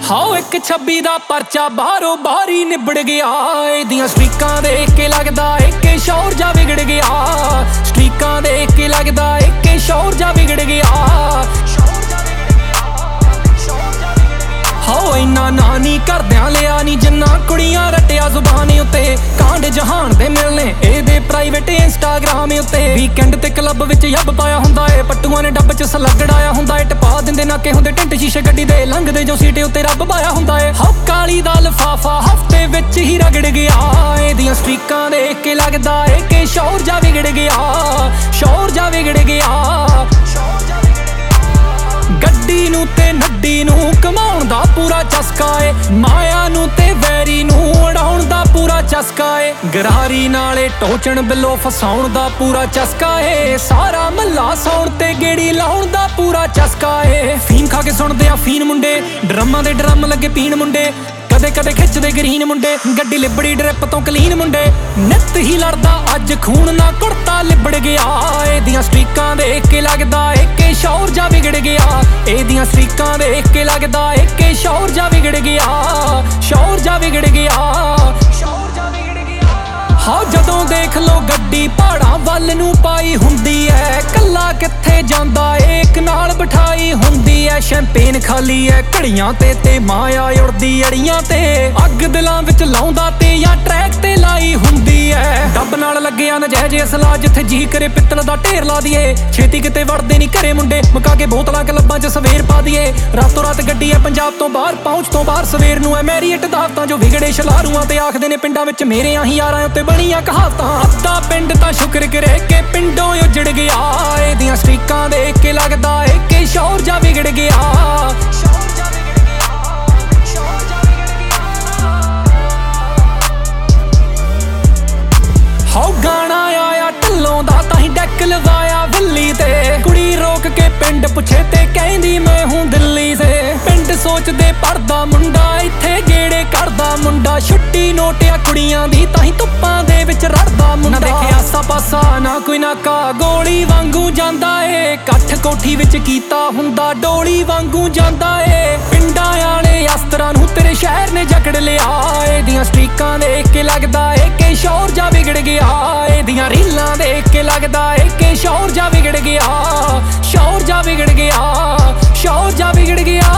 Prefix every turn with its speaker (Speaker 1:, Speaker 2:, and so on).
Speaker 1: ਹਾਓ 126 ਦਾ ਪਰਚਾ ਬਾਹਰੋਂ ਬਾਹਰੀ ਨਿਬੜ ਗਿਆ। ਇਹਦੀਆਂ ਸਟ੍ਰੀਕਾਂ ਦੇਖ ਕੇ ਲੱਗਦਾ ਏਕੇ ਸ਼ੌਰ ਜਾ ਵਿਗੜ ਗਿਆ। ਸਟ੍ਰੀਕਾਂ ਦੇਖ ਕੇ ਲੱਗਦਾ ਏਕੇ ਸ਼ੌਰ ਜਾ ਵਿਗੜ ਗਿਆ। ਹਾਓ ਇੰਨਾ ਨਾ ਨੀ ਕਰਦਿਆਂ ਲਿਆ ਨੀ ਜਿੰਨਾ ਕੁੜੀਆਂ ਰੱਟਿਆ ਜ਼ੁਬਾਨ ਉੱਤੇ। ਕਾਂਡ ਜਹਾਨ ਦੇ ਮਿਲਨੇ ਇਹਦੇ ਪ੍ਰਾਈਵੇਟ ਇੰਸਟਾਗ੍ਰਾਮ ਉੱਤੇ। ਵੀਕਐਂਡ ਤੇ ਕਲੱਬ ਵਿੱਚ ਯੱਬ ਪਾਇਆ ਹੁੰਦਾ ਏ, ਪੱਟੂਆਂ ਨੇ ਡੱਬ ਚ ਸਲਗੜਾਇਆ ਹੁੰਦਾ ਏ। ਟਪਾ ਦਿੰਦੇ ਨਾਕੇ ਹੁੰਦੇ ਟਿੰਟ ਸ਼ੀਸ਼ੇ ਗੱਡੀ ਦੇ, ਲੰਘਦੇ ਜੋ ਸੀਟੇ ਉੱਤੇ ਰੱਬ ਪਾਇਆ ਹੁੰਦਾ ਏ। ਹਾਓ ਕਾਲੀ ਦਾ ਲਿਫਾਫਾ ਹਫਤੇ ਵਿੱਚ ਹੀ ਰਗੜ ਗਿਆ। ਇਹਦੀਆਂ ਸਟ੍ਰੀਕਾਂ ਦੇਖ ਕੇ ਲੱਗਦਾ ਏ ਕਿ ਸ਼ੌਰ ਜਾ ਵਿਗੜ ਗਿਆ। ਸ਼ੌਰ ਜਾ ਵਿਗੜ ਗਿਆ। ਗੱਡੀ ਨੂੰ ਤੇ ਨੱਡੀ ਨੂੰ ਕਮਾਉਣ ਦਾ ਪੂਰਾ ਚਸਕਾ ਏ। ਮਾਇਆ ਨੂੰ ਤੇ ਵੈਰੀ ਨੂੰ ਉਡਾਉਣ ਦਾ ਪੂਰਾ ਚਸਕਾ ਏ। ਗਰਾਰੀ ਨਾਲੇ ਟੋਚਣ ਬਿੱਲੋ ਫਸਾਉਣ ਦਾ ਪੂਰਾ ਚਸਕਾ ਏ। ਸਾਰਾ ਮੱਲਾ ਸੌਣ ਤੇ ਗੇੜੀ ਲਾਉਣ ਦਾ ਪੂਰਾ ਚਸਕਾ ਏ। ਫੀਮ ਖਾ ਕੇ ਸੁਣਦੇ ਆ ਫੀਨ ਮੁੰਡੇ, ਡਰਮਾਂ ਦੇ ਡਰਮ ਲੱਗੇ ਪੀਣ ਮੁੰਡੇ। ਕਦੇ ਕਦੇ ਖਿੱਚਦੇ ਗਰੀਨ ਮੁੰਡੇ, ਗੱਡੀ ਲਿਬੜੀ ਡਰਿਪ ਤੋਂ ਕਲੀਨ ਮੁੰਡੇ। ਨਿੱਤ ਹੀ ਲੜਦਾ ਅੱਜ ਖੂਨ ਨਾ ਕੁੜਤਾ ਲਿਬੜ ਗਿਆ। ਇਹਦੀਆਂ ਸਟ੍ਰੀਕਾਂ ਦੇਖ ਕੇ ਲੱਗਦਾ ਏਕੇ ਸ਼ੌਰ ਜਾ ਵਿਗੜ ਗਿਆ। ਇਹਦੀਆਂ ਸਟ੍ਰੀਕਾਂ ਦੇਖ ਕੇ ਲੱਗਦਾ ਏਕੇ ਸ਼ੌਰ ਜਾ ਵਿਗੜ ਗਿਆ। ਸ਼ੌਰ ਜਾ ਵਿਗੜ ਗਿਆ। ਹਾਂ ਜਦੋਂ ਦੇਖ ਲੋ ਗੱਡੀ ਪਹਾੜਾਂ ਵੱਲ ਨੂੰ ਪਾਈ ਹੁੰਦੀ ਐ। ਕੱਲਾ ਕਿੱਥੇ ਜਾਂਦਾ ਏਕ ਨਾਲ ਬਿਠਾਈ ਹੁੰਦੀ ਐ। ਸ਼ੈਂਪੇਨ ਖਾਲੀ ਐ ਘੜੀਆਂ ਤੇ ਮਾਇਆ ਉੜਦੀ ਅੜੀਆਂ ਤੇ। ਅੱਗ ਦਿਲਾਂ ਵਿੱਚ ਲਾਉਂਦਾ ਤੇ ਜਾਂ ਟਰੈਕ ਤੇ ਲਾਈ ਹੁੰਦੀ ਐ। ਡੱਬ ਨਾਲ ਲੱਗਿਆ ਨਜਾਇਜ਼ ਅਸਲਾ, ਜਿੱਥੇ ਜੀ ਕਰੇ ਪਿੱਤਲ ਦਾ ਢੇਰ ਲਾ ਦੀਏ। ਛੇਤੀ ਕਿਤੇ ਵੜਦੇ ਨਹੀਂ ਘਰੇ ਮੁੰਡੇ, ਮੁਕਾ ਕੇ ਬੋਤਲਾਂ ਕਲੱਬਾਂ 'ਚ ਸਵੇਰ ਪਾ ਦੀਏ। ਰਾਤੋਂ ਰਾਤ ਗੱਡੀ ਐ ਪੰਜਾਬ ਤੋਂ ਬਾਹਰ, ਪਹੁੰਚ ਤੋਂ ਬਾਹਰ ਸਵੇਰ ਨੂੰ ਐ ਮੈਰੀਅਟ ਦਾਵਤਾਂ ਜੋ ਵਿਗੜੇ ਸ਼ਲਾਰੂਆਂ ਤੇ। ਆਖਦੇ ਨੇ ਪਿੰਡਾਂ ਵਿੱਚ ਮੇਰੇ ਆਹੀ ਯਾਰਾਂ ਉੱਤੇ ਬਣੀਆਂ ਕਹਾਵਤਾਂ। ਅੱਧਾ ਪਿੰਡ ਤਾਂ ਸ਼ੁਕਰ ਕਰੇ ਕਿ ਪਿੰਡੋਂ ਉਜੜ ਗਿਆ। ਇਹਦੀਆਂ ਸਟ੍ਰੀਕਾਂ ਦੇਖ ਕੇ ਲੱਗਦਾ ਏ ਕਿ ਸ਼ੌਰ ਜਾ ਵਿਗੜ ਗਿਆ। ਹਾਓ ਗਾਣਾ ਆਇਆ ਢੱਲੋਂ ਦਾ ਤਾਂ ਹੀ ਡੈਕ ਲਵਾਇਆ ਵਿੱਲੀ ਤੇ। ਕੁੜੀ ਰੋਕ ਕੇ ਪਿੰਡ ਪੁੱਛੇ ਤੇ ਕਹਿੰਦੀ ਮੈਂ ਹੂੰ ਦਿੱਲੀ ਸੇ। ਪਿੰਡ ਸੋਚਦੇ ਪੜਦਾ ਮੁੰਡਾ ਇੱਥੇ ਗੇੜੇ ਕੱਢਦਾ ਮੁੰਡਾ। ਛੁੱਟੀ ਨੋਟਿਆ ਕੁੜੀਆਂ ਦੀ ਤਾਂ ਹੀ ਧੁੱਪਾਂ ਦੇ ਵਿੱਚ ਰੜਦਾ ਮੁੰਡਾ। ਨਾ ਦੇਖਿਆ ਆਸਾ ਪਾਸਾ ਨਾ ਕੋਈ ਨਾਕਾ, ਗੋਲੀ ਵਾਂਗੂ ਜਾਂਦਾ ਏ। ਕੱਠ ਕੋਠੀ ਵਿੱਚ ਕੀਤਾ ਹੁੰਦਾ ਡੋਲੀ ਵਾਂਗੂ ਜਾਂਦਾ ਏ। ਪਿੰਡਾਂ ਵਾਲੇ ਅਸਤਰਾਂ ਨੂੰ ਤੇਰੇ ਸ਼ਹਿਰ ਨੇ ਜਕੜ ਲਿਆ। ਇਹਦੀਆਂ ਸਟ੍ਰੀਕਾਂ ਦੇਖ ਕੇ ਲੱਗਦਾ ਏ ਕਿ ਸ਼ੌਰ ਜਾ ਵਿਗੜ ਗਿਆ। ਇਹਦੀਆਂ ਰੀਲਾਂ ਦੇਖ ਕੇ ਲੱਗਦਾ ਏ ਕਿ ਸ਼ੌਰ ਜਾ ਵਿਗੜ ਗਿਆ। ਸ਼ੌਰ ਜਾ ਵਿਗੜ ਗਿਆ। ਸ਼ੌਰ ਜਾ ਵਿਗੜ ਗਿਆ।